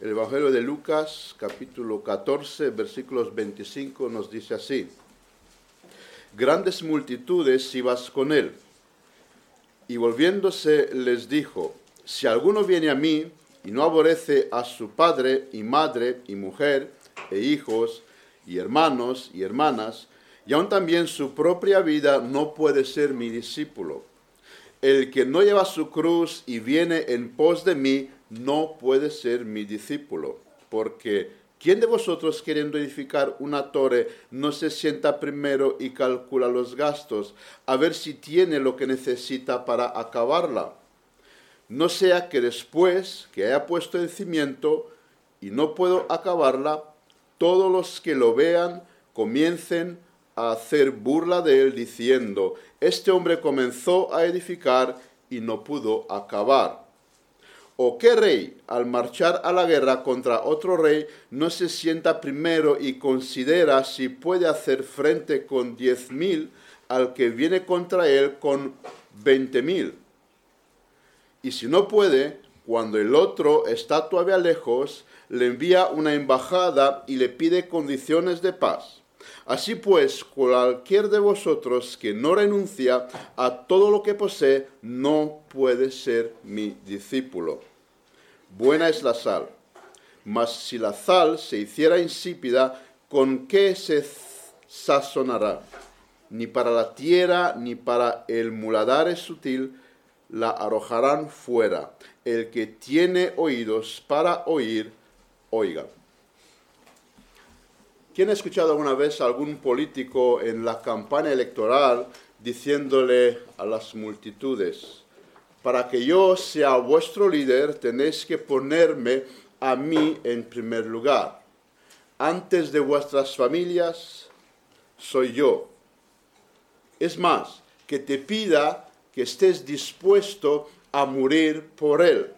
El Evangelio de Lucas, capítulo 14, versículos 25, nos dice así: Grandes multitudes iban con él, y volviéndose les dijo: Si alguno viene a mí y no aborrece a su padre y madre y mujer e hijos y hermanos y hermanas, y aun también su propia vida, no puede ser mi discípulo. El que no lleva su cruz y viene en pos de mí, no puede ser mi discípulo. Porque ¿quién de vosotros, queriendo edificar una torre, no se sienta primero y calcula los gastos, a ver si tiene lo que necesita para acabarla? No sea que después que haya puesto el cimiento y no puedo acabarla, todos los que lo vean comiencen a hacer burla de él, diciendo: Este hombre comenzó a edificar y no pudo acabar. ¿O qué rey, al marchar a la guerra contra otro rey, no se sienta primero y considera si puede hacer frente con 10,000 al que viene contra él con 20,000? Y si no puede, cuando el otro está todavía lejos, le envía una embajada y le pide condiciones de paz. Así pues, cualquier de vosotros que no renuncia a todo lo que posee, no puede ser mi discípulo. Buena es la sal, mas si la sal se hiciera insípida, ¿con qué se sazonará? Ni para la tierra ni para el muladar es útil, la arrojarán fuera. El que tiene oídos para oír, oiga. ¿Quién ha escuchado alguna vez a algún político en la campaña electoral diciéndole a las multitudes: para que yo sea vuestro líder, tenéis que ponerme a mí en primer lugar? Antes de vuestras familias, soy yo. Es más, que te pida que estés dispuesto a morir por él.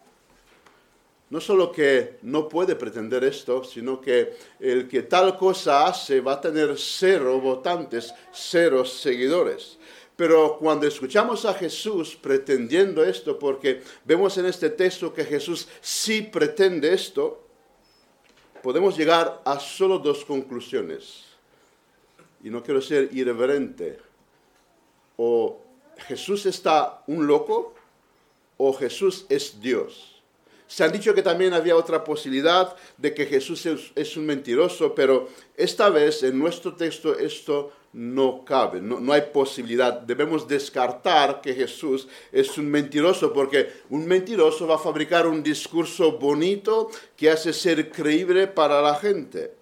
No solo que no puede pretender esto, sino que el que tal cosa hace va a tener 0 votantes, 0 seguidores. Pero cuando escuchamos a Jesús pretendiendo esto, porque vemos en este texto que Jesús sí pretende esto, podemos llegar a solo 2 conclusiones. Y no quiero ser irreverente. O Jesús está un loco, o Jesús es Dios. Se han dicho que también había otra posibilidad de que Jesús es un mentiroso, pero esta vez en nuestro texto esto no cabe, no hay posibilidad. Debemos descartar que Jesús es un mentiroso, porque un mentiroso va a fabricar un discurso bonito que hace ser creíble para la gente.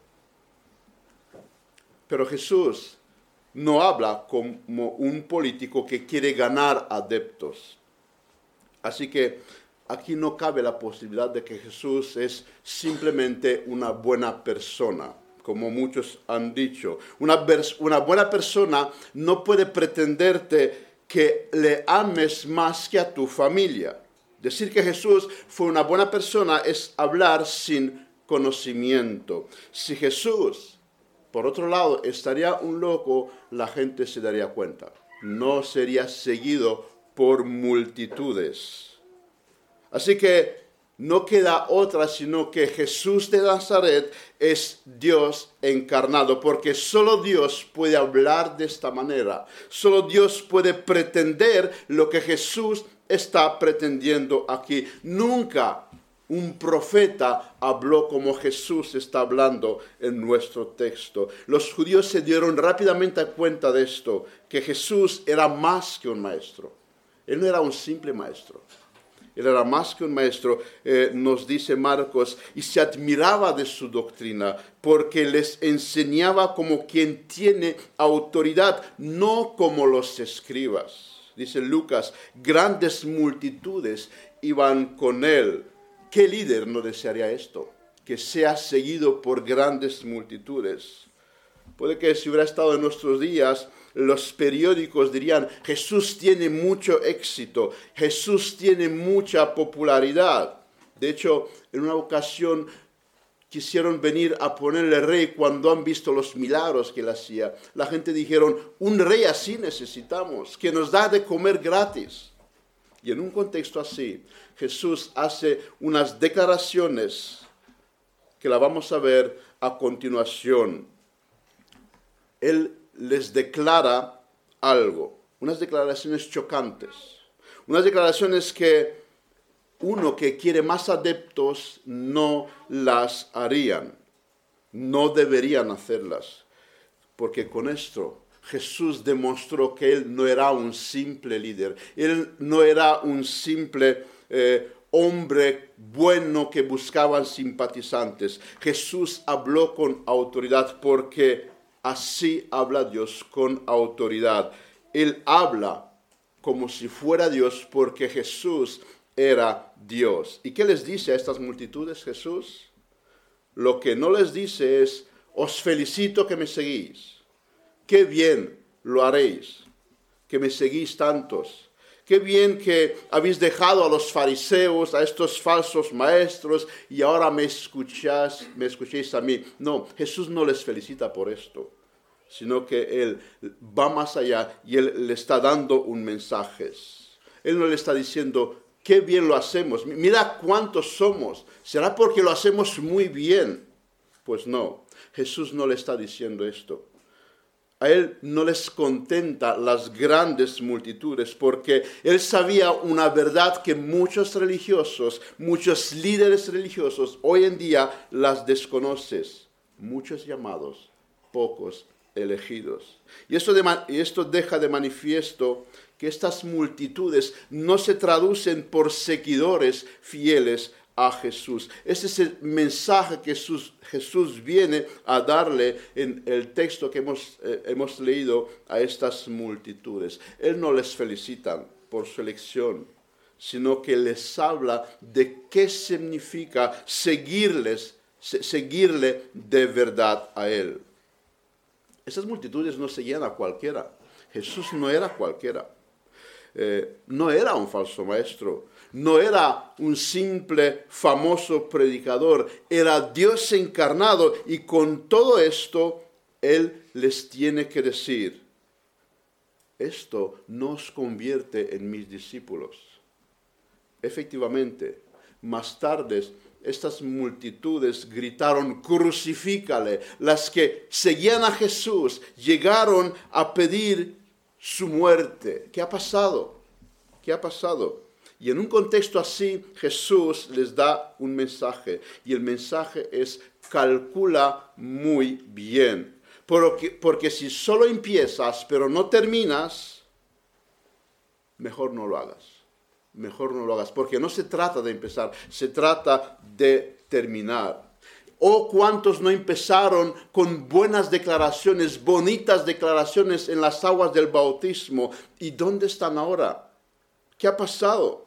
Pero Jesús no habla como un político que quiere ganar adeptos. Así que aquí no cabe la posibilidad de que Jesús es simplemente una buena persona, como muchos han dicho. Una buena persona no puede pretenderte que le ames más que a tu familia. Decir que Jesús fue una buena persona es hablar sin conocimiento. Si Jesús, por otro lado, estaría un loco, la gente se daría cuenta. No sería seguido por multitudes. Así que no queda otra sino que Jesús de Nazaret es Dios encarnado, porque solo Dios puede hablar de esta manera. Solo Dios puede pretender lo que Jesús está pretendiendo aquí. Nunca un profeta habló como Jesús está hablando en nuestro texto. Los judíos se dieron rápidamente cuenta de esto, que Jesús era más que un maestro. Él no era un simple maestro. Él era más que un maestro, nos dice Marcos, y se admiraba de su doctrina, porque les enseñaba como quien tiene autoridad, no como los escribas. Dice Lucas, grandes multitudes iban con él. ¿Qué líder no desearía esto? Que sea seguido por grandes multitudes. Puede que si hubiera estado en nuestros días, los periódicos dirían: Jesús tiene mucho éxito, Jesús tiene mucha popularidad. De hecho, en una ocasión quisieron venir a ponerle rey cuando han visto los milagros que él hacía. La gente dijeron: un rey así necesitamos, que nos da de comer gratis. Y en un contexto así, Jesús hace unas declaraciones que la vamos a ver a continuación. Él les declara algo, unas declaraciones chocantes, unas declaraciones que uno que quiere más adeptos no las harían, no deberían hacerlas, porque con esto Jesús demostró que Él no era un simple líder, Él no era un simple hombre bueno que buscaban simpatizantes. Jesús habló con autoridad porque así habla Dios, con autoridad. Él habla como si fuera Dios porque Jesús era Dios. ¿Y qué les dice a estas multitudes Jesús? Lo que no les dice es, os felicito que me seguís. Qué bien lo haréis, que me seguís tantos. Qué bien que habéis dejado a los fariseos, a estos falsos maestros, y ahora me escuchéis a mí. No, Jesús no les felicita por esto, sino que Él va más allá y Él le está dando un mensaje. Él no le está diciendo, qué bien lo hacemos, mira cuántos somos, ¿será porque lo hacemos muy bien? Pues no, Jesús no le está diciendo esto. A Él no les contenta las grandes multitudes porque Él sabía una verdad que muchos religiosos, muchos líderes religiosos hoy en día las desconocen. Muchos llamados, pocos elegidos. Y esto deja de manifiesto que estas multitudes no se traducen por seguidores fieles a Jesús. Ese es el mensaje que Jesús viene a darle en el texto que hemos leído a estas multitudes. Él no les felicita por su elección, sino que les habla de qué significa seguirle de verdad a Él. Esas multitudes no seguían a cualquiera. Jesús no era cualquiera. No era un falso maestro, no era un simple famoso predicador, era Dios encarnado y con todo esto Él les tiene que decir, esto no os convierte en mis discípulos. Efectivamente, más tarde estas multitudes gritaron, crucifícale. Las que seguían a Jesús llegaron a pedir su muerte. ¿Qué ha pasado? ¿Qué ha pasado? Y en un contexto así, Jesús les da un mensaje. Y el mensaje es, calcula muy bien. Porque si solo empiezas, pero no terminas, mejor no lo hagas. Mejor no lo hagas. Porque no se trata de empezar, se trata de terminar. ¿O cuántos no empezaron con buenas declaraciones, bonitas declaraciones en las aguas del bautismo? ¿Y dónde están ahora? ¿Qué ha pasado?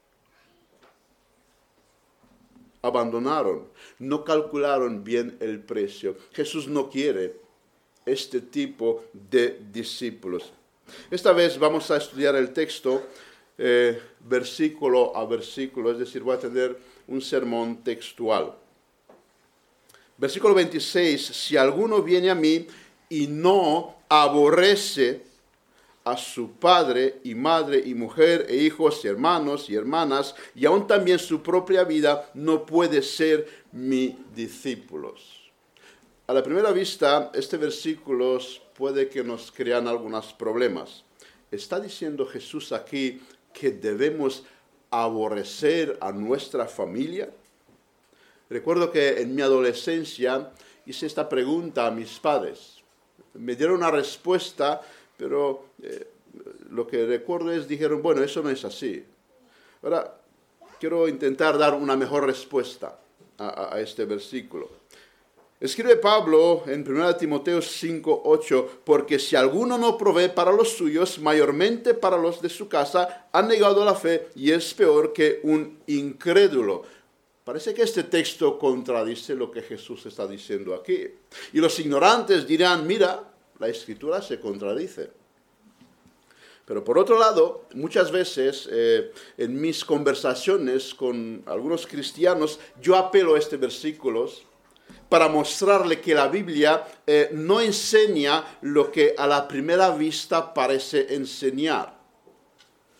Abandonaron, no calcularon bien el precio. Jesús no quiere este tipo de discípulos. Esta vez vamos a estudiar el texto versículo a versículo, es decir, voy a tener un sermón textual. Versículo 26, si alguno viene a mí y no aborrece a su padre y madre y mujer e hijos y hermanos y hermanas y aún también su propia vida, no puede ser mi discípulo. A la primera vista, este versículo puede que nos crean algunos problemas. ¿Está diciendo Jesús aquí que debemos aborrecer a nuestra familia? Recuerdo que en mi adolescencia hice esta pregunta a mis padres. Me dieron una respuesta, pero lo que recuerdo es, dijeron, bueno, eso no es así. Ahora, quiero intentar dar una mejor respuesta a este versículo. Escribe Pablo en 1 Timoteo 5:8, porque si alguno no provee para los suyos, mayormente para los de su casa, ha negado la fe y es peor que un incrédulo. Parece que este texto contradice lo que Jesús está diciendo aquí. Y los ignorantes dirán, mira, la Escritura se contradice. Pero por otro lado, muchas veces en mis conversaciones con algunos cristianos, yo apelo a estos versículos para mostrarle que la Biblia no enseña lo que a la primera vista parece enseñar.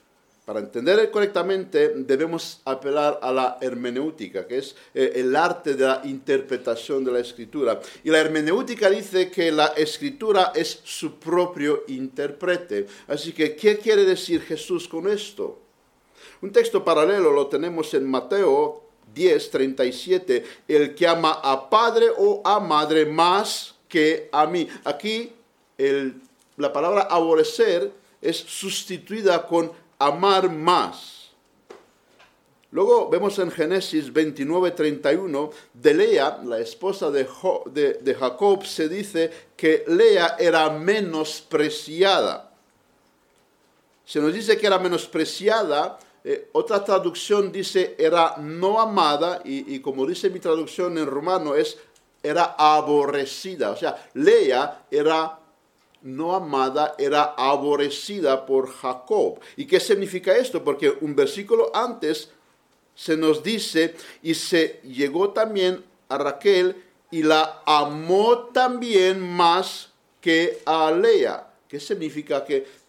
Para entender correctamente debemos apelar a la hermenéutica, que es el arte de la interpretación de la Escritura. Y la hermenéutica dice que la Escritura es su propio intérprete. Así que, ¿qué quiere decir Jesús con esto? Un texto paralelo lo tenemos en Mateo 10:37. El que ama a padre o a madre más que a mí. Aquí la palabra aborrecer es sustituida con amar más. Luego vemos en Génesis 29:31, de Lea, la esposa de Jacob, se dice que Lea era menospreciada. Se nos dice que era menospreciada, otra traducción dice era no amada, y como dice mi traducción en romano, era aborrecida. O sea, Lea era no amada, era aborrecida por Jacob. ¿Y qué significa esto? Porque un versículo antes se nos dice, y se llegó también a Raquel y la amó también más que a Lea. ¿Qué significa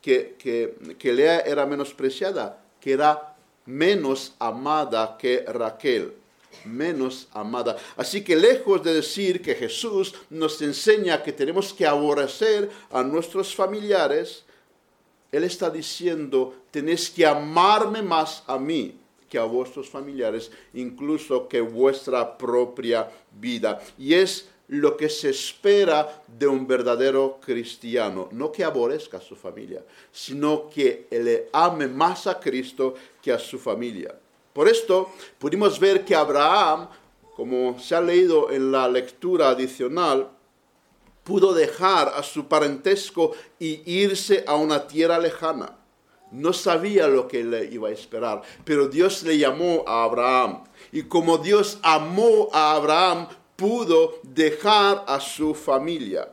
que Lea era menospreciada? Que era menos amada que Raquel. Menos amada. Así que lejos de decir que Jesús nos enseña que tenemos que aborrecer a nuestros familiares, Él está diciendo, tenéis que amarme más a mí que a vuestros familiares, incluso que vuestra propia vida. Y es lo que se espera de un verdadero cristiano, no que aborrezca a su familia, sino que le ame más a Cristo que a su familia. Por esto pudimos ver que Abraham, como se ha leído en la lectura adicional, pudo dejar a su parentesco y irse a una tierra lejana. No sabía lo que le iba a esperar, pero Dios le llamó a Abraham. Y como Dios amó a Abraham, pudo dejar a su familia.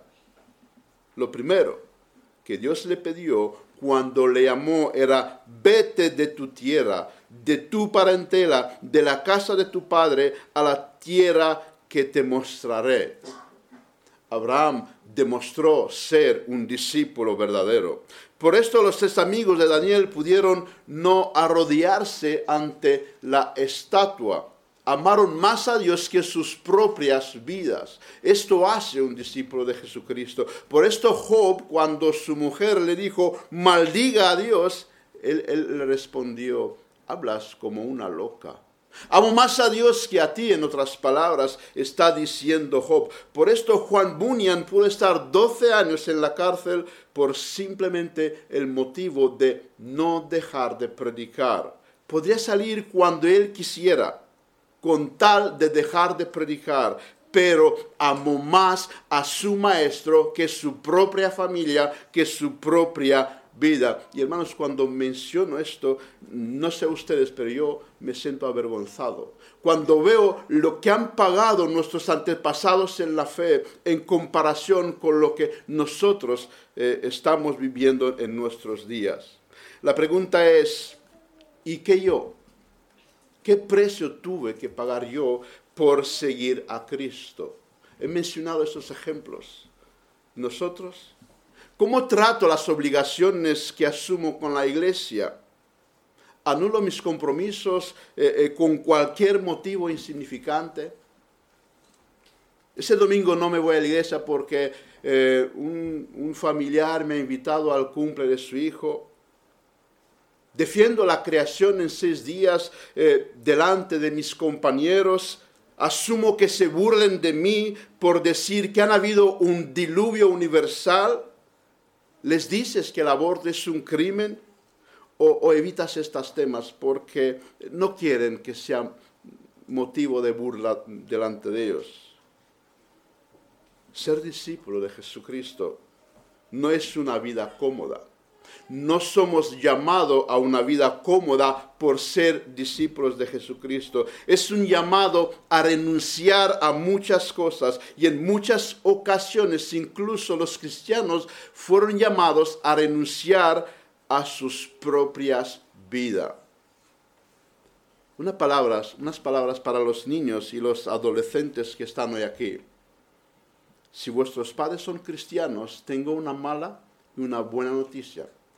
Lo primero que Dios le pidió cuando le llamó era: vete de tu tierra, de tu parentela, de la casa de tu padre, a la tierra que te mostraré. Abraham demostró ser un discípulo verdadero. Por esto los 3 amigos de Daniel pudieron no arrodillarse ante la estatua. Amaron más a Dios que sus propias vidas. Esto hace un discípulo de Jesucristo. Por esto Job, cuando su mujer le dijo, maldiga a Dios, él le respondió, hablas como una loca. Amo más a Dios que a ti, en otras palabras, está diciendo Job. Por esto Juan Bunyan pudo estar 12 años en la cárcel por simplemente el motivo de no dejar de predicar. Podría salir cuando él quisiera, con tal de dejar de predicar, pero amó más a su maestro que su propia familia, que su propia vida. Y hermanos, cuando menciono esto, no sé ustedes, pero yo me siento avergonzado. Cuando veo lo que han pagado nuestros antepasados en la fe en comparación con lo que nosotros estamos viviendo en nuestros días. La pregunta es, ¿y qué yo? ¿Qué precio tuve que pagar yo por seguir a Cristo? He mencionado estos ejemplos. ¿Nosotros? ¿Cómo trato las obligaciones que asumo con la iglesia? ¿Anulo mis compromisos con cualquier motivo insignificante? Ese domingo no me voy a la iglesia porque un familiar me ha invitado al cumple de su hijo. Defiendo la creación en 6 días delante de mis compañeros. Asumo que se burlen de mí por decir que han habido un diluvio universal. ¿Les dices que el aborto es un crimen? ¿O evitas estos temas porque no quieren que sea motivo de burla delante de ellos? Ser discípulo de Jesucristo no es una vida cómoda. No somos llamados a una vida cómoda por ser discípulos de Jesucristo. Es un llamado a renunciar a muchas cosas y en muchas ocasiones incluso los cristianos fueron llamados a renunciar a sus propias vidas. Unas palabras para los niños y los adolescentes que están hoy aquí. Si vuestros padres son cristianos, tengo una mala y una buena noticia.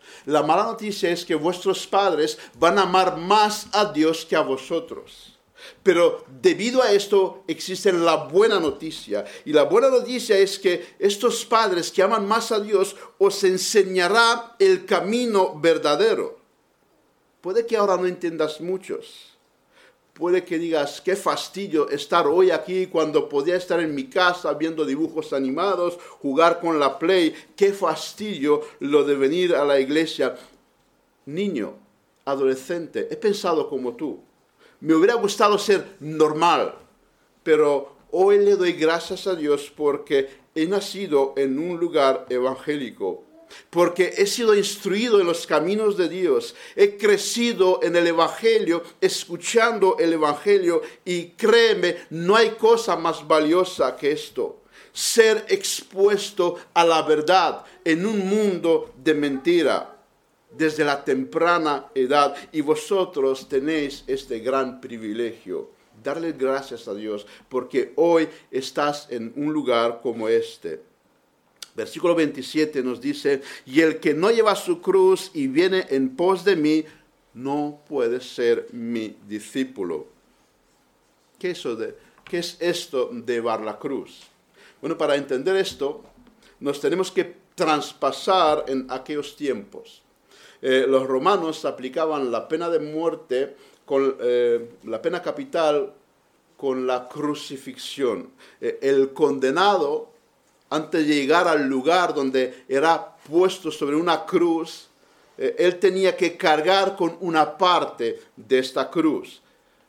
La mala noticia es que vuestros padres van a amar más a Dios que a vosotros. Pero debido a esto existe la buena noticia. Y la buena noticia es que estos padres que aman más a Dios os enseñarán el camino verdadero. Puede que ahora no entiendas muchos. Puede que digas, qué fastidio estar hoy aquí cuando podía estar en mi casa viendo dibujos animados, jugar con la Play. Qué fastidio lo de venir a la iglesia. Niño, adolescente, he pensado como tú. Me hubiera gustado ser normal, pero hoy le doy gracias a Dios porque he nacido en un lugar evangélico, porque he sido instruido en los caminos de Dios, he crecido en el Evangelio, escuchando el Evangelio, y créeme, no hay cosa más valiosa que esto, ser expuesto a la verdad en un mundo de mentira. Desde la temprana edad, y vosotros tenéis este gran privilegio. Darle gracias a Dios porque hoy estás en un lugar como este. Versículo 27 nos dice, y el que no lleva su cruz y viene en pos de mí, no puede ser mi discípulo. ¿Qué es esto de llevar la cruz? Bueno, para entender esto, nos tenemos que traspasar en aquellos tiempos. Los romanos aplicaban la pena de muerte, la pena capital, con la crucifixión. El condenado, antes de llegar al lugar donde era puesto sobre una cruz, él tenía que cargar con una parte de esta cruz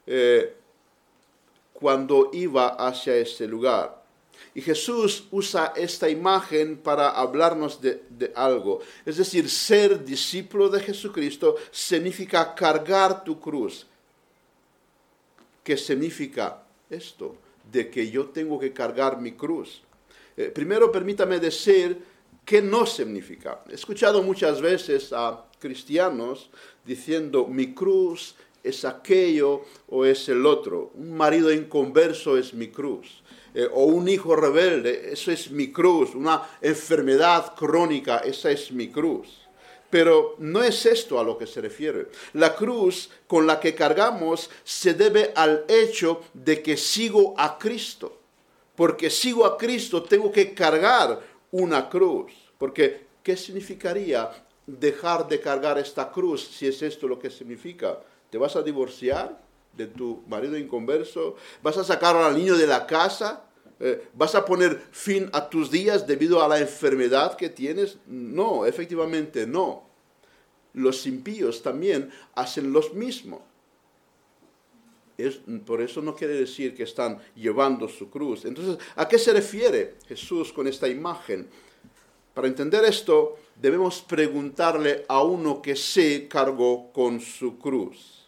cuando iba hacia ese lugar. Y Jesús usa esta imagen para hablarnos de algo. Es decir, ser discípulo de Jesucristo significa cargar tu cruz. ¿Qué significa esto? De que yo tengo que cargar mi cruz. Primero, permítame decir qué no significa. He escuchado muchas veces a cristianos diciendo, mi cruz es aquello o es el otro. Un marido inconverso es mi cruz. O un hijo rebelde, eso es mi cruz. Una enfermedad crónica, esa es mi cruz. Pero no es esto a lo que se refiere. La cruz con la que cargamos se debe al hecho de que sigo a Cristo. Porque sigo a Cristo, tengo que cargar una cruz. Porque, ¿qué significaría dejar de cargar esta cruz si es esto lo que significa? ¿Te vas a divorciar de tu marido inconverso? ¿Vas a sacar al niño de la casa? ¿Vas a poner fin a tus días debido a la enfermedad que tienes? No, efectivamente no. Los impíos también hacen lo mismo. Por eso no quiere decir que están llevando su cruz. Entonces, ¿a qué se refiere Jesús con esta imagen? Para entender esto, debemos preguntarle a uno que se cargó con su cruz.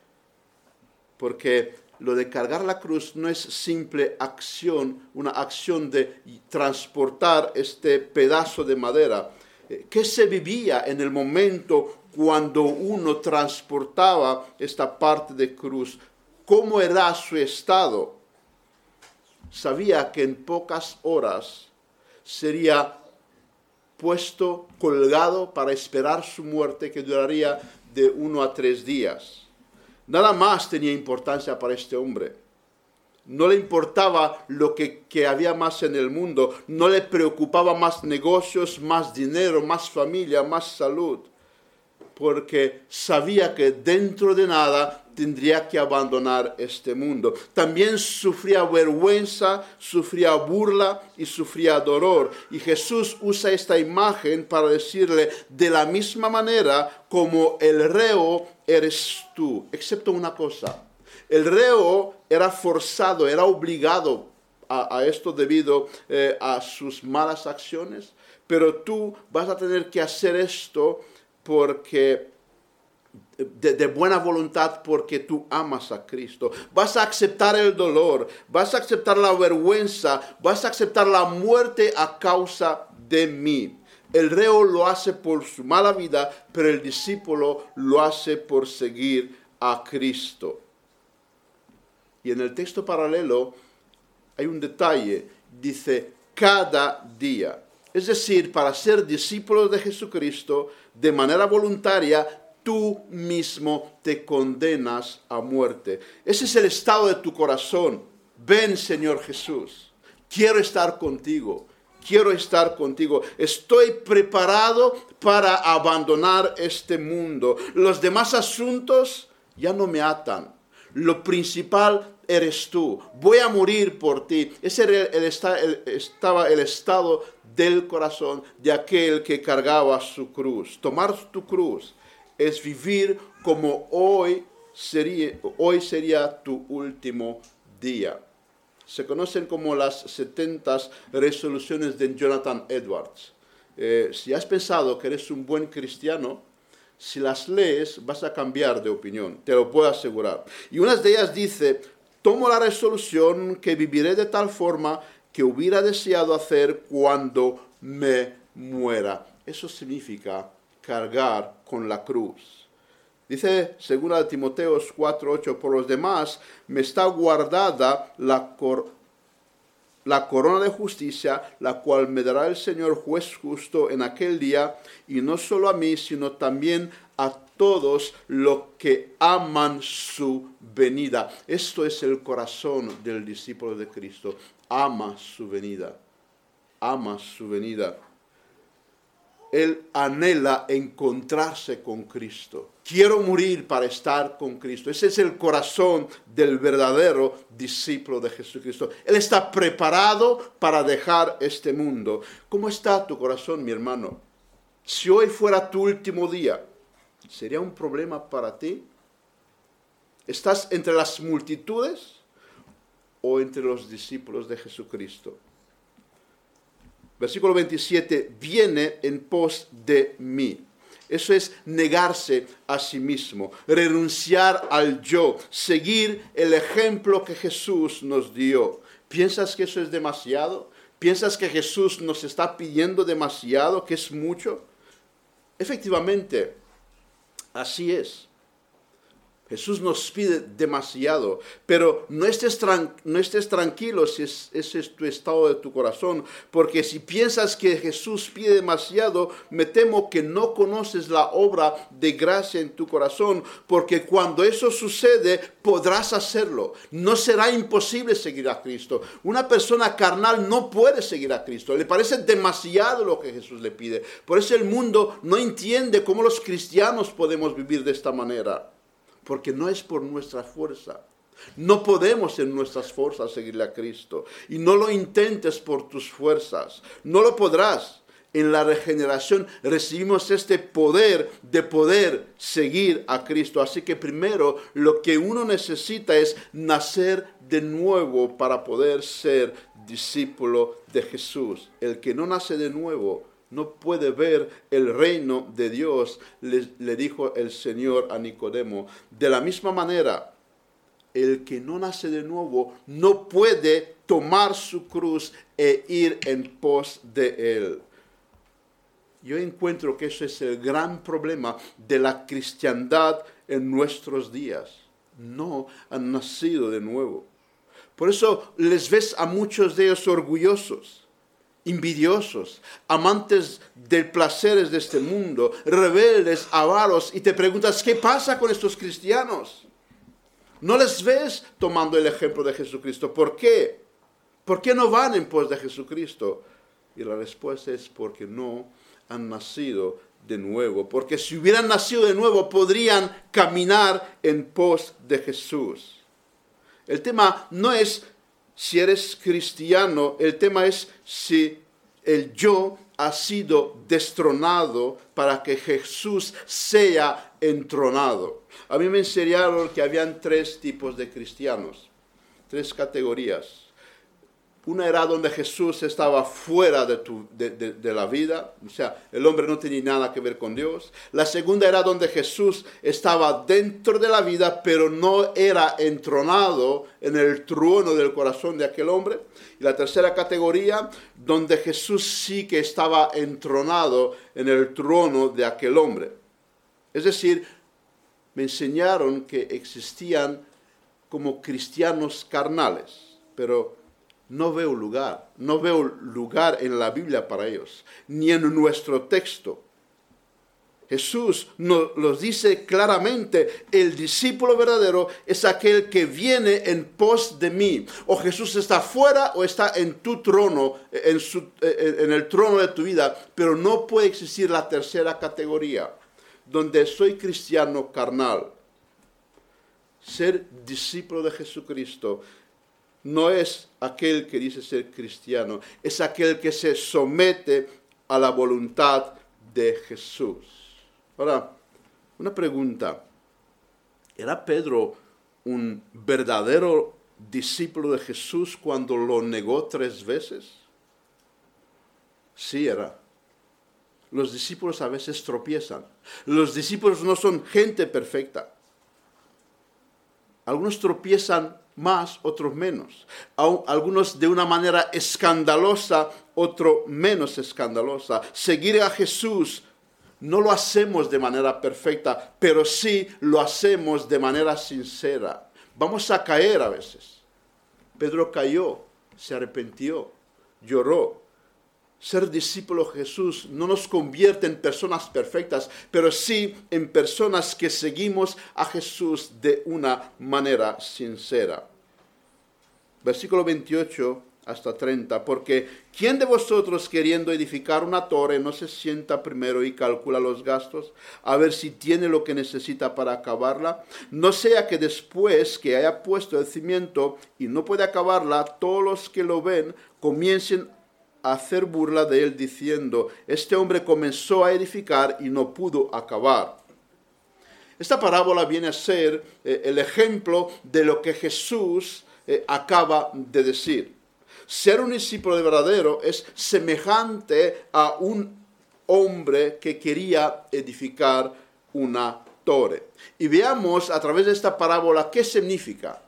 Porque lo de cargar la cruz no es simple acción, una acción de transportar este pedazo de madera. ¿Qué se vivía en el momento cuando uno transportaba esta parte de cruz? ¿Cómo era su estado? Sabía que en pocas horas sería puesto, colgado para esperar su muerte, que duraría de 1 a 3 días. Nada más tenía importancia para este hombre. No le importaba lo que había más en el mundo. No le preocupaba más negocios, más dinero, más familia, más salud. Porque sabía que dentro de nada tendría que abandonar este mundo. También sufría vergüenza, sufría burla y sufría dolor. Y Jesús usa esta imagen para decirle, de la misma manera como el reo eres tú, excepto una cosa. El reo era forzado, era obligado a esto debido a sus malas acciones, pero tú vas a tener que hacer esto porque de buena voluntad, porque tú amas a Cristo. Vas a aceptar el dolor, vas a aceptar la vergüenza, vas a aceptar la muerte a causa de mí. El reo lo hace por su mala vida, pero el discípulo lo hace por seguir a Cristo. Y en el texto paralelo hay un detalle, dice cada día. Es decir, para ser discípulos de Jesucristo, de manera voluntaria, tú mismo te condenas a muerte. Ese es el estado de tu corazón. Ven, Señor Jesús, quiero estar contigo. Quiero estar contigo. Estoy preparado para abandonar este mundo. Los demás asuntos ya no me atan. Lo principal eres tú. Voy a morir por ti. Ese era estaba el estado del corazón de aquel que cargaba su cruz. Tomar tu cruz es vivir como hoy sería tu último día. Se conocen como las 70 resoluciones de Jonathan Edwards. Si has pensado que eres un buen cristiano, si las lees vas a cambiar de opinión, te lo puedo asegurar. Y una de ellas dice, tomo la resolución que viviré de tal forma que hubiera deseado hacer cuando me muera. Eso significa cargar con la cruz. Dice, según Timoteo 4:8, por los demás me está guardada la corona de justicia, la cual me dará el Señor juez justo en aquel día, y no solo a mí, sino también a todos los que aman su venida. Esto es el corazón del discípulo de Cristo. Ama su venida. Ama su venida. Él anhela encontrarse con Cristo. Quiero morir para estar con Cristo. Ese es el corazón del verdadero discípulo de Jesucristo. Él está preparado para dejar este mundo. ¿Cómo está tu corazón, mi hermano? Si hoy fuera tu último día, ¿sería un problema para ti? ¿Estás entre las multitudes o entre los discípulos de Jesucristo? Versículo 27, viene en pos de mí. Eso es negarse a sí mismo, renunciar al yo, seguir el ejemplo que Jesús nos dio. ¿Piensas que eso es demasiado? ¿Piensas que Jesús nos está pidiendo demasiado, que es mucho? Efectivamente, así es. Jesús nos pide demasiado, pero no estés tranquilo si ese es tu estado de tu corazón, porque si piensas que Jesús pide demasiado, me temo que no conoces la obra de gracia en tu corazón, porque cuando eso sucede, podrás hacerlo. No será imposible seguir a Cristo. Una persona carnal no puede seguir a Cristo, le parece demasiado lo que Jesús le pide. Por eso el mundo no entiende cómo los cristianos podemos vivir de esta manera. Porque no es por nuestra fuerza. No podemos en nuestras fuerzas seguirle a Cristo. Y no lo intentes por tus fuerzas. No lo podrás. En la regeneración recibimos este poder de poder seguir a Cristo. Así que primero lo que uno necesita es nacer de nuevo para poder ser discípulo de Jesús. El que no nace de nuevo no puede ver el reino de Dios, le dijo el Señor a Nicodemo. De la misma manera, el que no nace de nuevo no puede tomar su cruz e ir en pos de él. Yo encuentro que eso es el gran problema de la cristiandad en nuestros días. No han nacido de nuevo. Por eso les ves a muchos de ellos orgullosos, envidiosos, amantes de placeres de este mundo, rebeldes, avaros, y te preguntas, ¿qué pasa con estos cristianos? No les ves tomando el ejemplo de Jesucristo. ¿Por qué? ¿Por qué no van en pos de Jesucristo? Y la respuesta es porque no han nacido de nuevo. Porque si hubieran nacido de nuevo, podrían caminar en pos de Jesús. El tema no es si eres cristiano, el tema es si el yo ha sido destronado para que Jesús sea entronado. A mí me enseñaron que habían 3 tipos de cristianos, 3 categorías. Una era donde Jesús estaba fuera de la vida, o sea, el hombre no tenía nada que ver con Dios. La segunda era donde Jesús estaba dentro de la vida, pero no era entronado en el trono del corazón de aquel hombre. Y la tercera categoría, donde Jesús sí que estaba entronado en el trono de aquel hombre. Es decir, me enseñaron que existían como cristianos carnales, pero no veo lugar en la Biblia para ellos, ni en nuestro texto. Jesús nos dice claramente, el discípulo verdadero es aquel que viene en pos de mí. O Jesús está fuera o está en tu trono, en el trono de tu vida, pero no puede existir la tercera categoría, donde soy cristiano carnal. Ser discípulo de Jesucristo no es aquel que dice ser cristiano, es aquel que se somete a la voluntad de Jesús. Ahora, una pregunta. ¿Era Pedro un verdadero discípulo de Jesús cuando lo negó 3 veces? Sí era. Los discípulos a veces tropiezan. Los discípulos no son gente perfecta. Algunos tropiezan más, otros menos. Algunos de una manera escandalosa, otros menos escandalosa. Seguir a Jesús no lo hacemos de manera perfecta, pero sí lo hacemos de manera sincera. Vamos a caer a veces. Pedro cayó, se arrepintió, lloró. Ser discípulo de Jesús no nos convierte en personas perfectas, pero sí en personas que seguimos a Jesús de una manera sincera. Versículo 28 hasta 30, porque ¿quién de vosotros queriendo edificar una torre no se sienta primero y calcula los gastos, a ver si tiene lo que necesita para acabarla? No sea que después que haya puesto el cimiento y no puede acabarla, todos los que lo ven comiencen a hacer burla de él diciendo, este hombre comenzó a edificar y no pudo acabar. Esta parábola viene a ser el ejemplo de lo que Jesús acaba de decir. Ser un discípulo de verdadero es semejante a un hombre que quería edificar una torre. Y veamos a través de esta parábola qué significa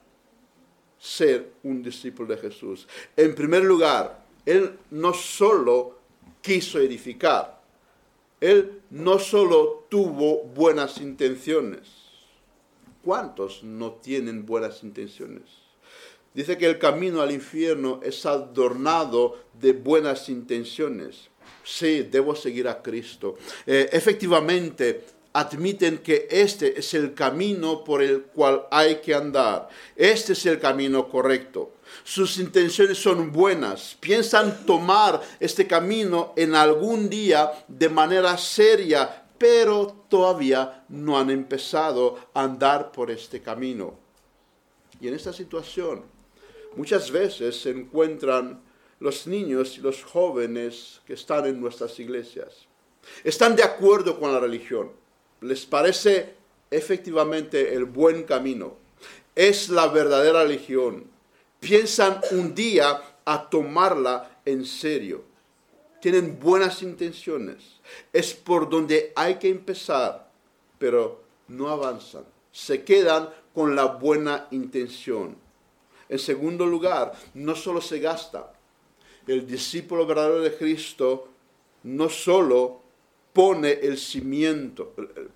ser un discípulo de Jesús. En primer lugar, él no solo quiso edificar, él no solo tuvo buenas intenciones. ¿Cuántos no tienen buenas intenciones? Dice que el camino al infierno es adornado de buenas intenciones. Sí, debo seguir a Cristo. Efectivamente, admiten que este es el camino por el cual hay que andar. Este es el camino correcto. Sus intenciones son buenas. Piensan tomar este camino en algún día de manera seria, pero todavía no han empezado a andar por este camino. Y en esta situación, muchas veces se encuentran los niños y los jóvenes que están en nuestras iglesias. Están de acuerdo con la religión. Les parece efectivamente el buen camino. Es la verdadera religión. Piensan un día a tomarla en serio. Tienen buenas intenciones. Es por donde hay que empezar, pero no avanzan. Se quedan con la buena intención. En segundo lugar, no solo se gasta. El discípulo verdadero de Cristo no solo pone el cimiento.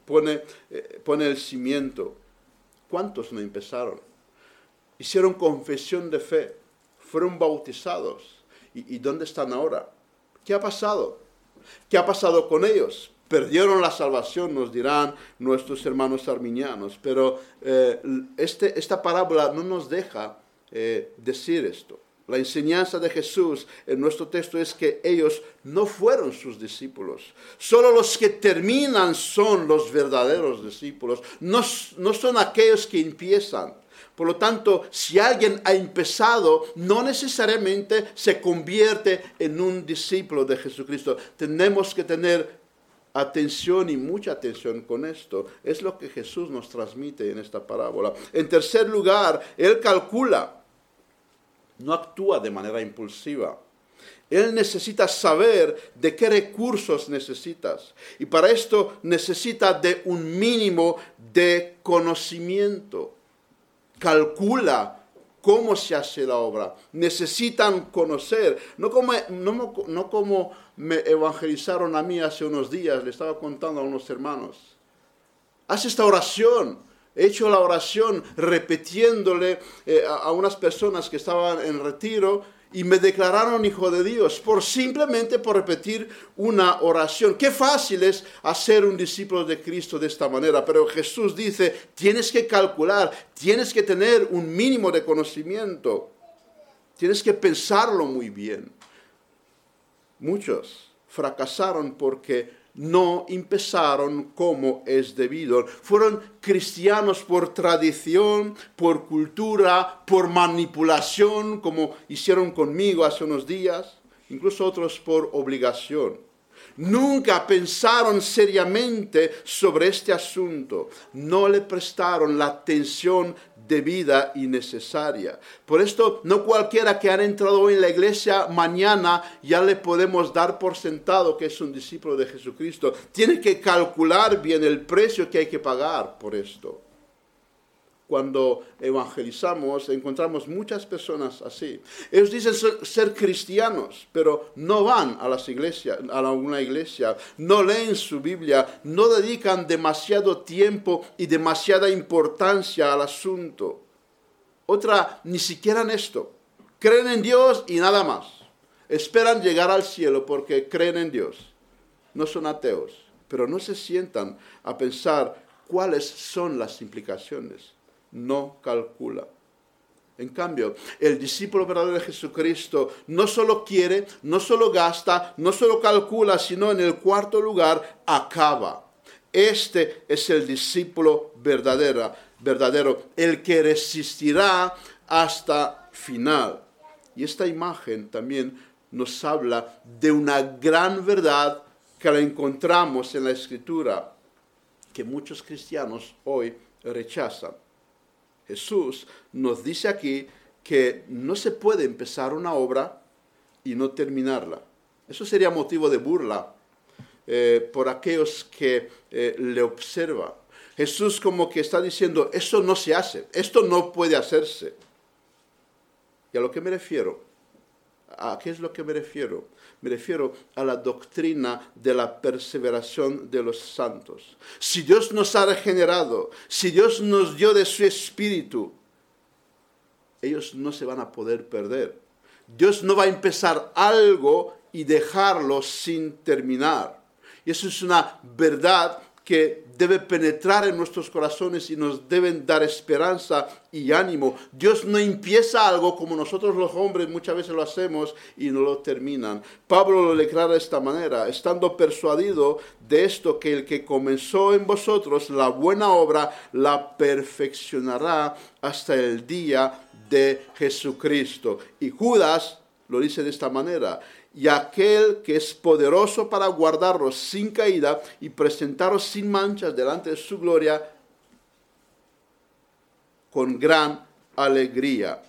¿Cuántos no empezaron? Hicieron confesión de fe, fueron bautizados. ¿Y dónde están ahora? ¿Qué ha pasado? ¿Qué ha pasado con ellos? Perdieron la salvación, nos dirán nuestros hermanos arminianos, pero esta parábola no nos deja decir esto. La enseñanza de Jesús en nuestro texto es que ellos no fueron sus discípulos. Solo los que terminan son los verdaderos discípulos. No son aquellos que empiezan. Por lo tanto, si alguien ha empezado, no necesariamente se convierte en un discípulo de Jesucristo. Tenemos que tener atención y mucha atención con esto. Es lo que Jesús nos transmite en esta parábola. En tercer lugar, Él calcula. No actúa de manera impulsiva. Él necesita saber de qué recursos necesitas. Y para esto necesita de un mínimo de conocimiento. Calcula cómo se hace la obra. Necesitan conocer. No como me evangelizaron a mí hace unos días. Le estaba contando a unos hermanos. Haz esta oración. He hecho la oración repitiéndole a unas personas que estaban en retiro y me declararon hijo de Dios simplemente por repetir una oración. Qué fácil es hacer un discípulo de Cristo de esta manera, pero Jesús dice, tienes que calcular, tienes que tener un mínimo de conocimiento, tienes que pensarlo muy bien. Muchos fracasaron porque no empezaron como es debido. Fueron cristianos por tradición, por cultura, por manipulación, como hicieron conmigo hace unos días, incluso otros por obligación. Nunca pensaron seriamente sobre este asunto. No le prestaron la atención debida y necesaria. Por esto, no cualquiera que ha entrado hoy en la iglesia, mañana ya le podemos dar por sentado que es un discípulo de Jesucristo. Tiene que calcular bien el precio que hay que pagar por esto. Cuando evangelizamos, encontramos muchas personas así. Ellos dicen ser cristianos, pero no van a las iglesias, una iglesia, no leen su Biblia, no dedican demasiado tiempo y demasiada importancia al asunto. Otra, ni siquiera en esto. Creen en Dios y nada más. Esperan llegar al cielo porque creen en Dios. No son ateos, pero no se sientan a pensar cuáles son las implicaciones. No calcula. En cambio, el discípulo verdadero de Jesucristo no solo quiere, no solo gasta, no solo calcula, sino en el cuarto lugar, acaba. Este es el discípulo verdadero, el que resistirá hasta final. Y esta imagen también nos habla de una gran verdad que la encontramos en la Escritura, que muchos cristianos hoy rechazan. Jesús nos dice aquí que no se puede empezar una obra y no terminarla. Eso sería motivo de burla por aquellos que le observan. Jesús como que está diciendo, eso no se hace, esto no puede hacerse. ¿Y a lo que me refiero? ¿A qué es lo que me refiero? Me refiero a la doctrina de la perseveración de los santos. Si Dios nos ha regenerado, si Dios nos dio de su espíritu, ellos no se van a poder perder. Dios no va a empezar algo y dejarlo sin terminar. Y eso es una verdad que debe penetrar en nuestros corazones y nos deben dar esperanza y ánimo. Dios no empieza algo como nosotros los hombres muchas veces lo hacemos y no lo terminan. Pablo lo declara de esta manera, estando persuadido de esto, que el que comenzó en vosotros la buena obra la perfeccionará hasta el día de Jesucristo. Y Judas lo dice de esta manera, y aquel que es poderoso para guardaros sin caída y presentaros sin manchas delante de su gloria con gran alegría.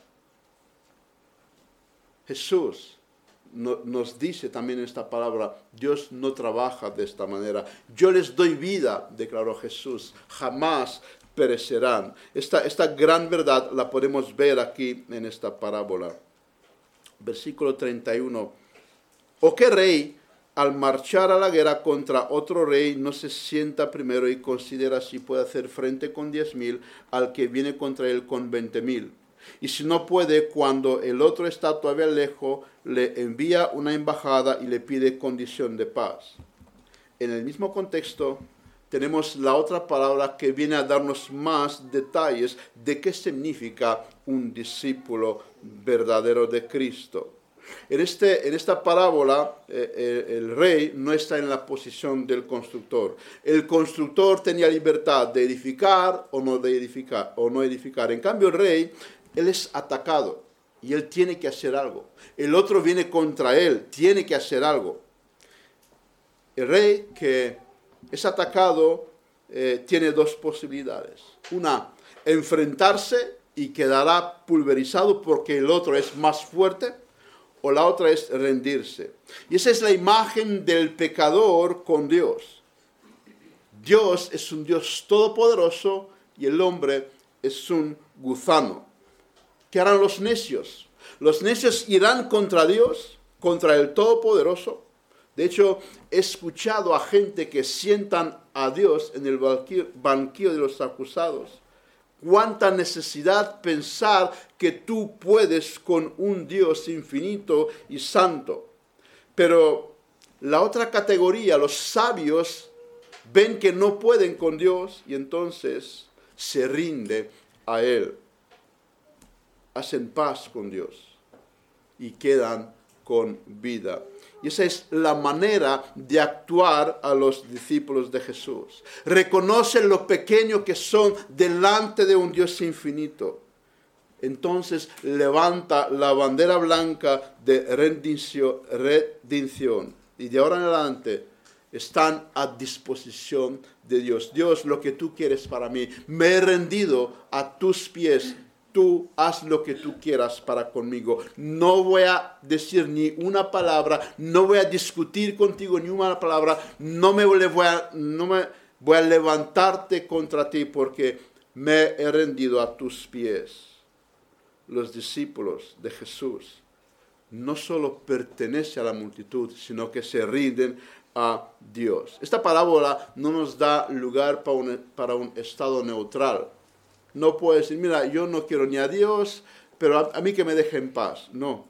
Jesús nos dice también en esta palabra, Dios no trabaja de esta manera. Yo les doy vida, declaró Jesús, jamás perecerán. Esta gran verdad la podemos ver aquí en esta parábola. Versículo 31. ¿O qué rey, al marchar a la guerra contra otro rey, no se sienta primero y considera si puede hacer frente con 10,000 al que viene contra él con 20,000? Y si no puede, cuando el otro está todavía lejos, le envía una embajada y le pide condición de paz. En el mismo contexto, tenemos la otra palabra que viene a darnos más detalles de qué significa un discípulo verdadero de Cristo. En esta parábola, el rey no está en la posición del constructor. El constructor tenía libertad de edificar o no edificar. En cambio, el rey, él es atacado y él tiene que hacer algo. El otro viene contra él, tiene que hacer algo. El rey que es atacado tiene dos posibilidades. Una, enfrentarse y quedará pulverizado porque el otro es más fuerte. O la otra es rendirse. Y esa es la imagen del pecador con Dios. Dios es un Dios todopoderoso y el hombre es un gusano. ¿Qué harán los necios? Los necios irán contra Dios, contra el Todopoderoso. De hecho, he escuchado a gente que sientan a Dios en el banquillo de los acusados cuánta necesidad pensar que tú puedes con un Dios infinito y santo. Pero la otra categoría, los sabios, ven que no pueden con Dios y entonces se rinde a Él. Hacen paz con Dios y quedan con vida. Y esa es la manera de actuar a los discípulos de Jesús. Reconocen lo pequeño que son delante de un Dios infinito. Entonces levanta la bandera blanca de redención. Y de ahora en adelante están a disposición de Dios. Dios, lo que tú quieres para mí, me he rendido a tus pies. Tú haz lo que tú quieras para conmigo. No voy a decir ni una palabra, no voy a discutir contigo ni una palabra, no me voy a levantarte contra ti porque me he rendido a tus pies. Los discípulos de Jesús no solo pertenecen a la multitud, sino que se rinden a Dios. Esta parábola no nos da lugar para un estado neutral. No puede decir, mira, yo no quiero ni a Dios, pero a mí que me deje en paz. No.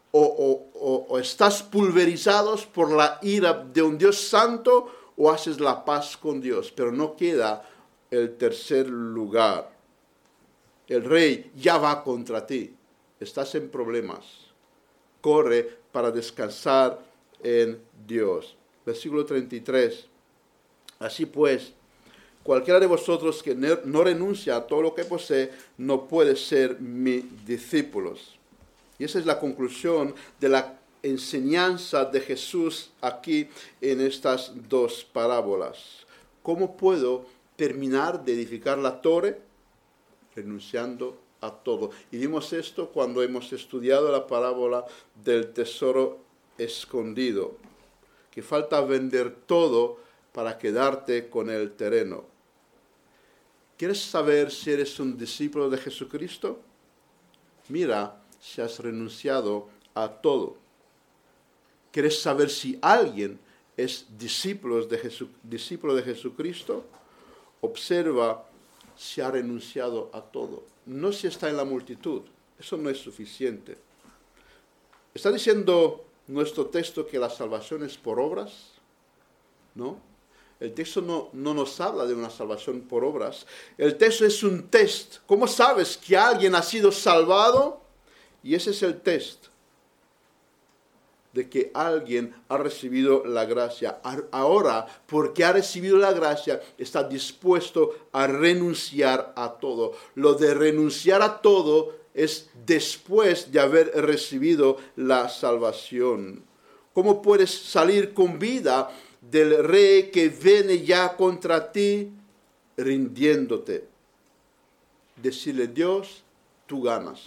O estás pulverizados por la ira de un Dios santo o haces la paz con Dios. Pero no queda el tercer lugar. El rey ya va contra ti. Estás en problemas. Corre para descansar en Dios. Versículo 33. Así pues, cualquiera de vosotros que no renuncia a todo lo que posee, no puede ser mis discípulos. Y esa es la conclusión de la enseñanza de Jesús aquí en estas dos parábolas. ¿Cómo puedo terminar de edificar la torre? Renunciando a todo. Y vimos esto cuando hemos estudiado la parábola del tesoro escondido, que falta vender todo para quedarte con el terreno. ¿Quieres saber si eres un discípulo de Jesucristo? Mira si has renunciado a todo. ¿Quieres saber si alguien es discípulo de Jesucristo? Observa si ha renunciado a todo. No si está en la multitud. Eso no es suficiente. ¿Está diciendo nuestro texto que la salvación es por obras? ¿No? El texto no nos habla de una salvación por obras. El texto es un test. ¿Cómo sabes que alguien ha sido salvado? Y ese es el test de que alguien ha recibido la gracia. Ahora, porque ha recibido la gracia, está dispuesto a renunciar a todo. Lo de renunciar a todo es después de haber recibido la salvación. ¿Cómo puedes salir con vida del rey que viene ya contra ti, rindiéndote? Decirle, Dios, tú ganas.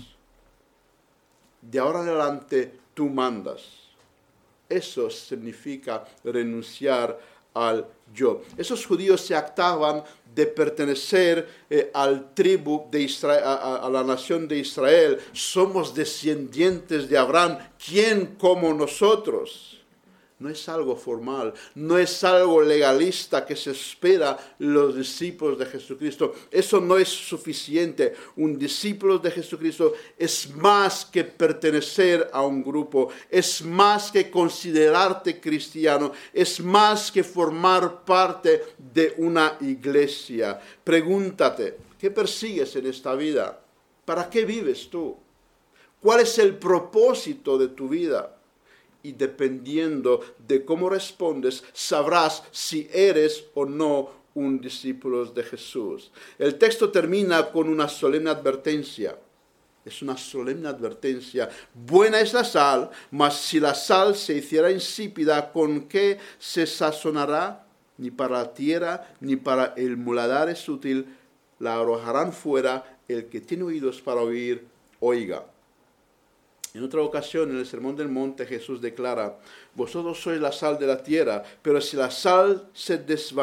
De ahora en adelante, tú mandas. Eso significa renunciar al yo. Esos judíos se jactaban de pertenecer al tribu de Israel, a la nación de Israel. Somos descendientes de Abraham. ¿Quién como nosotros? No es algo formal, no es algo legalista que se espera los discípulos de Jesucristo. Eso no es suficiente. Un discípulo de Jesucristo es más que pertenecer a un grupo, es más que considerarte cristiano, es más que formar parte de una iglesia. Pregúntate, ¿qué persigues en esta vida? ¿Para qué vives tú? ¿Cuál es el propósito de tu vida? Y dependiendo de cómo respondes, sabrás si eres o no un discípulo de Jesús. El texto termina con una solemne advertencia. Es una solemne advertencia. Buena es la sal, mas si la sal se hiciera insípida, ¿con qué se sazonará? Ni para la tierra, ni para el muladar es útil. La arrojarán fuera. El que tiene oídos para oír, oiga. En otra ocasión, en el Sermón del Monte, Jesús declara, vosotros sois la sal de la tierra, pero si la sal se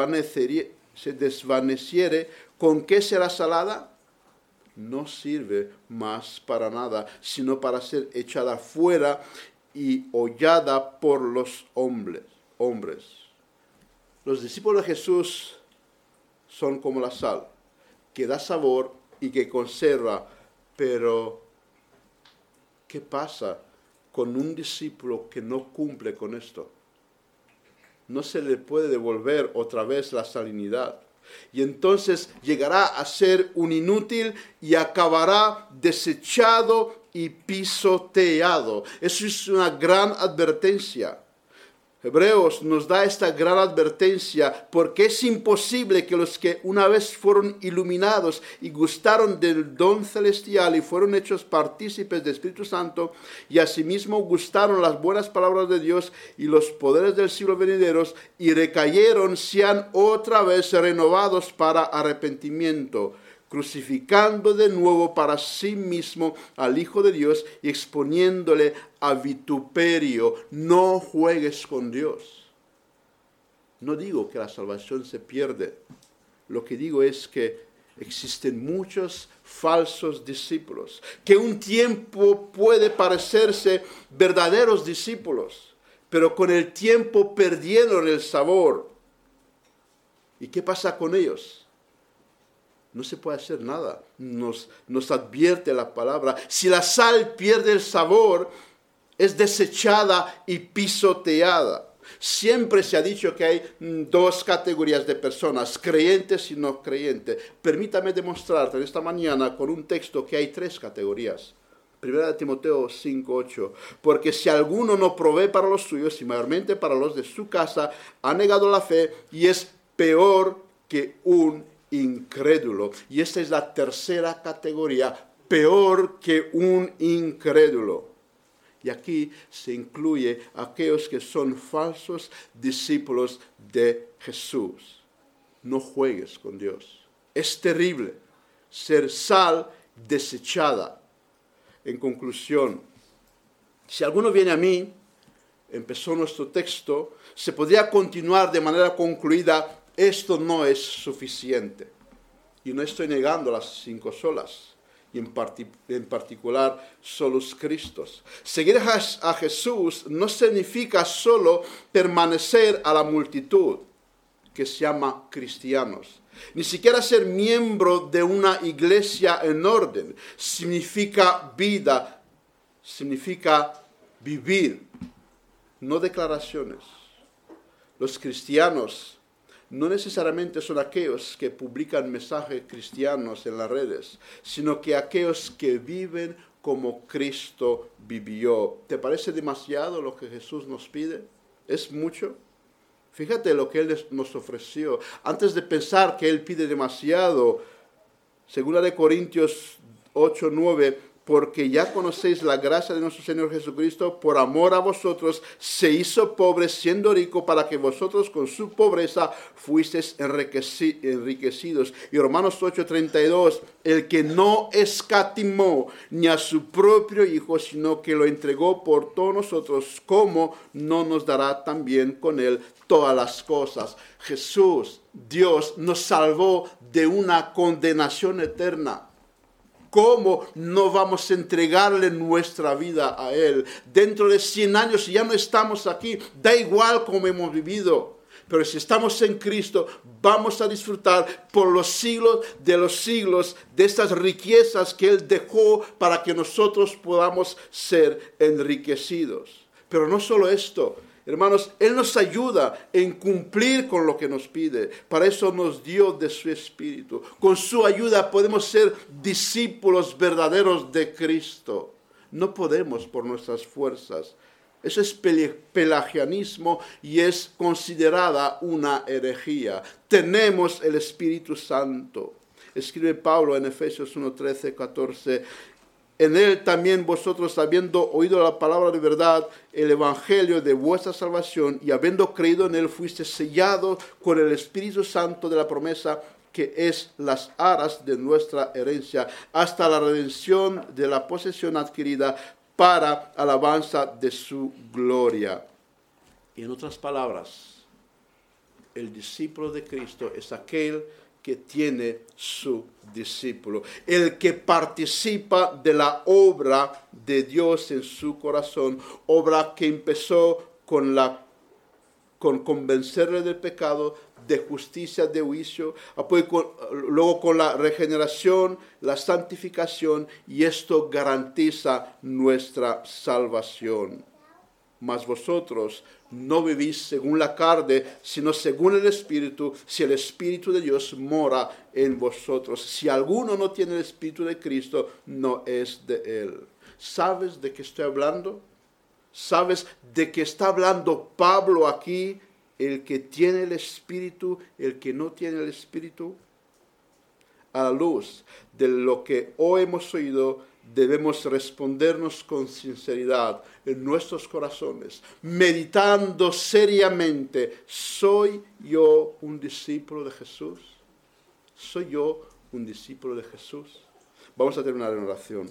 desvaneciere, ¿con qué será salada? No sirve más para nada, sino para ser echada fuera y hollada por los hombres. Los discípulos de Jesús son como la sal, que da sabor y que conserva. Pero, ¿qué pasa con un discípulo que no cumple con esto? No se le puede devolver otra vez la salinidad. Y entonces llegará a ser un inútil y acabará desechado y pisoteado. Eso es una gran advertencia. Hebreos nos da esta gran advertencia porque es imposible que los que una vez fueron iluminados y gustaron del don celestial y fueron hechos partícipes del Espíritu Santo y asimismo gustaron las buenas palabras de Dios y los poderes del siglo venideros y recayeron, sean otra vez renovados para arrepentimiento, crucificando de nuevo para sí mismo al Hijo de Dios y exponiéndole a vituperio. No juegues con Dios. No digo que la salvación se pierde. Lo que digo es que existen muchos falsos discípulos, que un tiempo puede parecerse verdaderos discípulos, pero con el tiempo perdieron el sabor. ¿Y qué pasa con ellos? No se puede hacer nada. Nos advierte la palabra. Si la sal pierde el sabor, es desechada y pisoteada. Siempre se ha dicho que hay dos categorías de personas, creyentes y no creyentes. Permítame demostrarte esta mañana con un texto que hay tres categorías. 1 Timoteo 5:8. Porque si alguno no provee para los suyos y mayormente para los de su casa, ha negado la fe y es peor que un incrédulo. Y esta es la tercera categoría, peor que un incrédulo. Y aquí se incluye aquellos que son falsos discípulos de Jesús. No juegues con Dios. Es terrible ser sal desechada. En conclusión, si alguno viene a mí, empezó nuestro texto, se podría continuar de manera concluida: esto no es suficiente. Y no estoy negando las 5 solas, y en particular solos Cristos. Seguir a Jesús no significa solo permanecer a la multitud, que se llama cristianos. Ni siquiera ser miembro de una iglesia en orden. Significa vida, significa vivir, no declaraciones. Los cristianos no necesariamente son aquellos que publican mensajes cristianos en las redes, sino que aquellos que viven como Cristo vivió. ¿Te parece demasiado lo que Jesús nos pide? ¿Es mucho? Fíjate lo que Él nos ofreció. Antes de pensar que Él pide demasiado, 2 Corintios 8:9, porque ya conocéis la gracia de nuestro Señor Jesucristo, por amor a vosotros se hizo pobre siendo rico, para que vosotros con su pobreza fuisteis enriquecidos. Y Romanos 8:32, el que no escatimó ni a su propio Hijo, sino que lo entregó por todos nosotros, ¿cómo no nos dará también con él todas las cosas? Jesús, Dios, nos salvó de una condenación eterna. ¿Cómo no vamos a entregarle nuestra vida a Él? Dentro de 100 años ya no estamos aquí. Da igual cómo hemos vivido. Pero si estamos en Cristo, vamos a disfrutar por los siglos de estas riquezas que Él dejó para que nosotros podamos ser enriquecidos. Pero no solo esto. Hermanos, Él nos ayuda en cumplir con lo que nos pide. Para eso nos dio de su Espíritu. Con su ayuda podemos ser discípulos verdaderos de Cristo. No podemos por nuestras fuerzas. Eso es pelagianismo y es considerada una herejía. Tenemos el Espíritu Santo. Escribe Pablo en Efesios 1:13-14. En él también vosotros, habiendo oído la palabra de verdad, el evangelio de vuestra salvación, y habiendo creído en él, fuisteis sellados con el Espíritu Santo de la promesa, que es las aras de nuestra herencia, hasta la redención de la posesión adquirida para alabanza de su gloria. Y en otras palabras, el discípulo de Cristo es aquel que tiene su discípulo, el que participa de la obra de Dios en su corazón, obra que empezó con convencerle del pecado, de justicia, de juicio, luego con la regeneración, la santificación, y esto garantiza nuestra salvación. Mas vosotros no vivís según la carne, sino según el Espíritu, si el Espíritu de Dios mora en vosotros. Si alguno no tiene el Espíritu de Cristo, no es de él. ¿Sabes de qué estoy hablando? ¿Sabes de qué está hablando Pablo aquí? El que tiene el Espíritu, el que no tiene el Espíritu. A la luz de lo que hoy hemos oído, debemos respondernos con sinceridad en nuestros corazones, meditando seriamente: ¿soy yo un discípulo de Jesús? ¿Soy yo un discípulo de Jesús? Vamos a terminar en oración.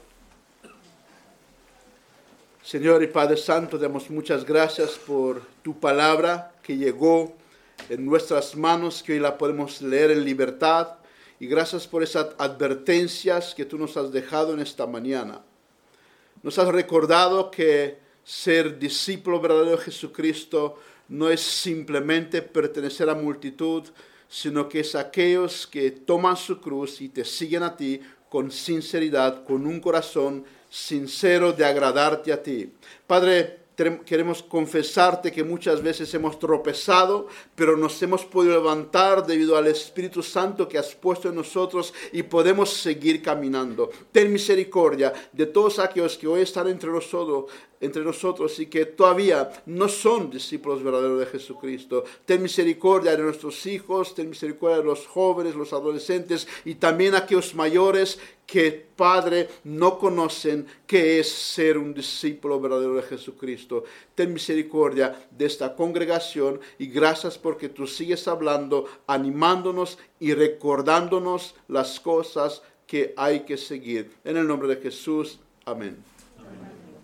Señor y Padre Santo, damos muchas gracias por tu palabra que llegó en nuestras manos, que hoy la podemos leer en libertad. Y gracias por esas advertencias que tú nos has dejado en esta mañana. Nos has recordado que ser discípulo verdadero de Jesucristo no es simplemente pertenecer a multitud, sino que es aquellos que toman su cruz y te siguen a ti con sinceridad, con un corazón sincero de agradarte a ti. Padre, queremos confesarte que muchas veces hemos tropezado, pero nos hemos podido levantar debido al Espíritu Santo que has puesto en nosotros y podemos seguir caminando. Ten misericordia de todos aquellos que hoy están entre nosotros y que todavía no son discípulos verdaderos de Jesucristo. Ten misericordia de nuestros hijos, ten misericordia de los jóvenes, los adolescentes y también aquellos mayores que, Padre, no conocen qué es ser un discípulo verdadero de Jesucristo. Ten misericordia de esta congregación y gracias porque tú sigues hablando, animándonos y recordándonos las cosas que hay que seguir. En el nombre de Jesús, amén.